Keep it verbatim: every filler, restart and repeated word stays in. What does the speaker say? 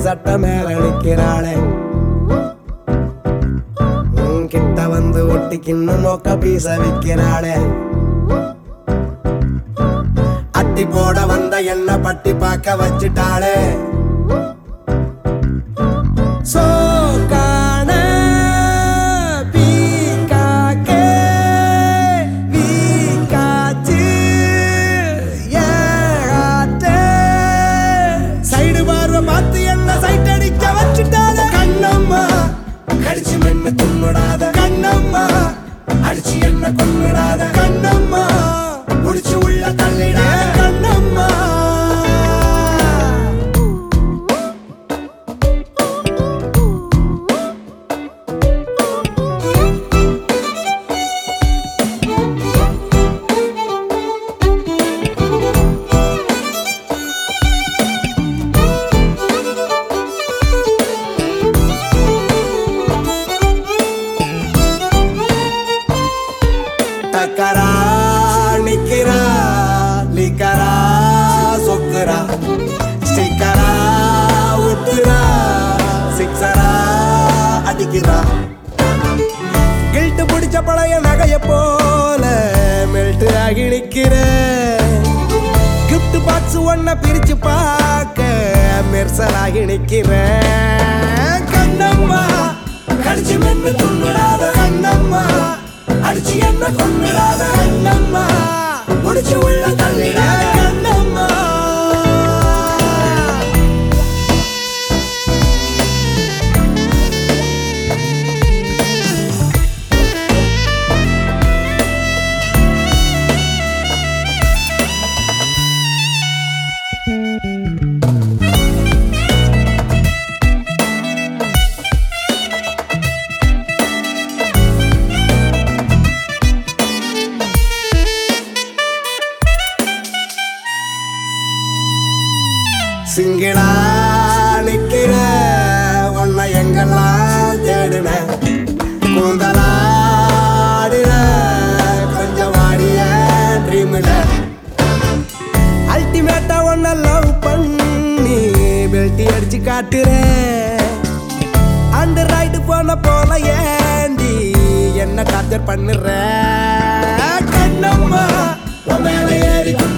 சட்ட மேல நிக்கிறாளே கிட்ட வந்து ஒட்டிக்கின்னு மொக்க பீச விக்கிறாளே அட்டி போட வந்த என்ன பட்டி பார்க்க வச்சிட்டாளே சோக்கான பீக்காக்கே வீக்காச்சு ஏகாத்தே சைடு பார்வை பார்த்து என்ன சைட் அடிக்க வச்சுட்டாளே கண்ணம்மா கடிச்சு மென்னு துண்ணுடாத கண்ணம்மா அடிச்சு என்ன கொன்னுடாத கண்ணம்மா முடிச்சு உள்ள தள்ளிடாத கண்ணம்மா டக்கரா நிக்கிறா லிக்கரா சொக்குரா ஸ்டிக்கரா உத்துரா சிக்ஸரா அடிக்கிறா கில்ட்டு பிடிச்ச பழைய நகைய போல மெல்ட் ஆகி நிக்கிற கிஃப்ட் பாக்ஸ் ஒன்ன பிரிச்சு பார்க்க மெர்சலாகி நிக்கிற கண்ணம்மா கடிச்சு மென்னு துண்ணுடாத கண்ணம்மா அடிச்சு என்ன கொன்னுடாத கண்ணம்மா முடிச்சு உள்ள தள்ளிடாத கண்ணம்மா சிங்கிளா நிக்கிற உன்னை எங்கெல்லாம் தேடுன கூந்தலாடுற கொஞ்சம் வாடிய ட்ரீம்ல அல்டிமேட்டா உன்னை லவ் பண்ணி பெல்ட்டி அடிச்சு காட்டுற அண்டர் ரைடு போன போல ஏண்டி என்ன டார்ச்சர் பண்ணுற கண்ணம்மா மேல ஏறி